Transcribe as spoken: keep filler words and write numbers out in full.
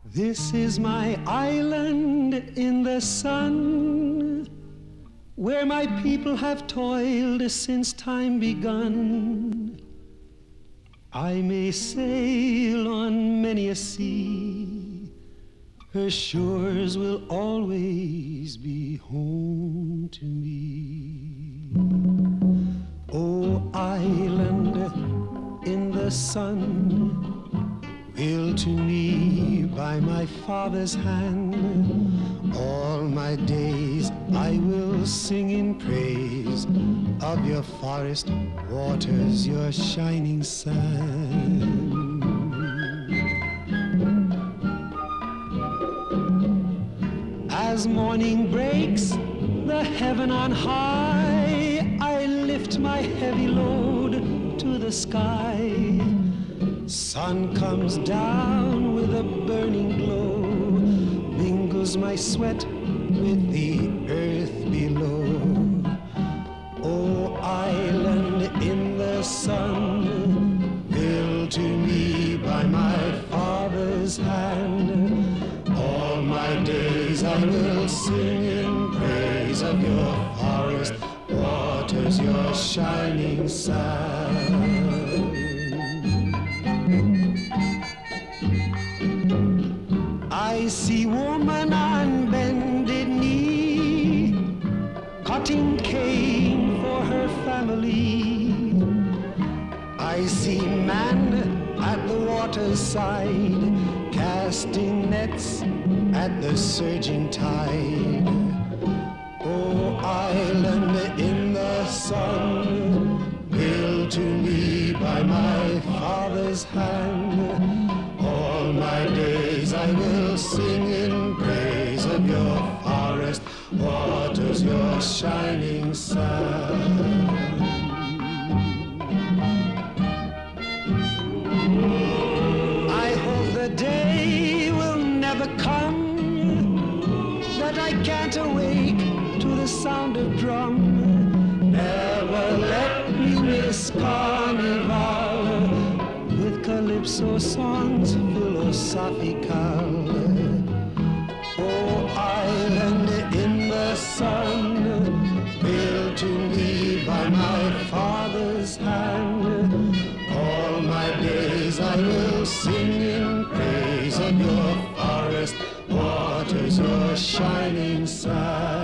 This is my island in the sun, where my people have toiled since time begun. I may sail on many a sea, her shores will always be home to me. Oh, island in the sun, built to me by my father's hand, all my days I will sing in praise of your forest waters, your shining sand. As morning breaks the heaven on high, I lift my heavy load to the sky. Sun comes down with a burning glow, mingles my sweat with the earth below. Oh, island in the sun, built to me by my father's hand, all my days I will sing in praise of your forest waters, your shining sand. I see woman on bended knee, cutting cane for her family. I see man at the water's side, casting nets at the surging tide. Oh, island in the sun, built to me by my father's hand, all my days I will sing in praise of your forest waters, your shining sand. I hope the day will never come that I can't awake to the sound of drum. Never let me miss carnival with calypso songs philosophical. Oh, island in the sun, built to me by my father's hand, all my days I will sing in praise of your forest waters, your shining sand.